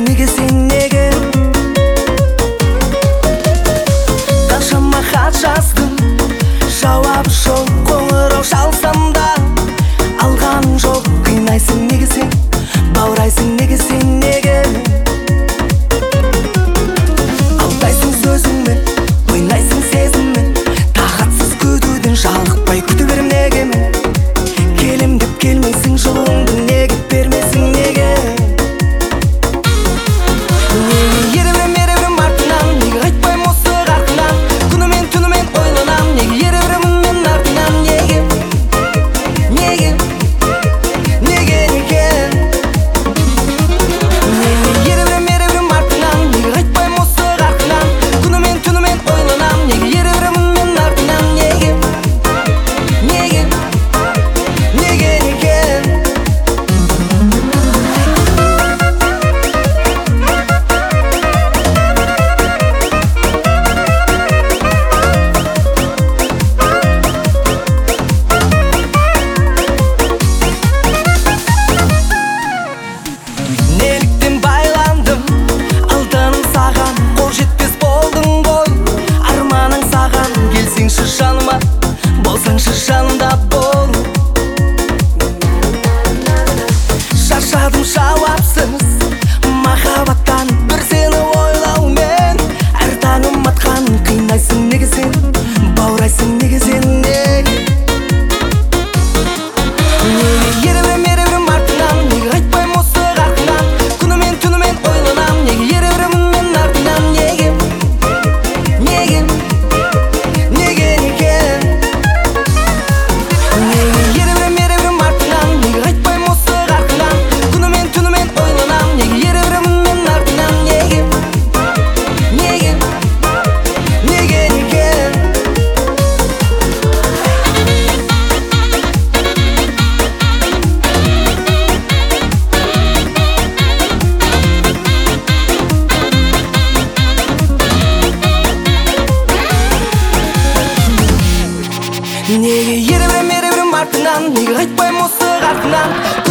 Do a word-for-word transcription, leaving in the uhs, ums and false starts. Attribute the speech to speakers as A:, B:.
A: неге сен неге? Қаншама хат жаздым, жауап жоқ, қоңырау шалсам да алғаның жоқ. Қинайсың неге сен, баурайсың неге сен неге? Алдайсың сөзіңмен, ойнайсың сезіммен, тағатсыз күтуден жалықпай күте берем неге мен? Келем деп келмейсің, жылуыңды неге бермесің неге? Неге ереврем ереврем артынан, неге қайтпайм осы қарқынан? Күнімен түнімен ойланам, неге еревремін мен артынан? Неге? Неге? Неге неге? Неге ереврем ереврем артынан, неге қайтпайм осы қарқынан? Күнімен түнімен ойланам, неге еревремін мен артынан? Неге? Неге? Неге неге? Неліктен байландым, алданым саған, қол жетпес болдың ғой. Арманың саған, келсеңші жаныма, болсаңшы жанымда бол. Шаршадым жауапсыз махаббаттан, бір сені ойлаумен әр таңым атқан. Қинайсың неге сен, баурайсың неге сен неге? Неге ереврем ереврем артынан, неге қайтпайм осы қарқынан? Күнімен түнімен ойланам, неге еревремін мен артынан? Неге? Неге? Неге неге? Неге ереврем ереврем артынан, неге қайтпайм осы қарқынан? Күнімен түнімен ойланам, неге еревремін мен артынан? Неге? Неге? Неге неге? Неге ереврем ереврем артынан, неге қайтпайм осы қарқынан?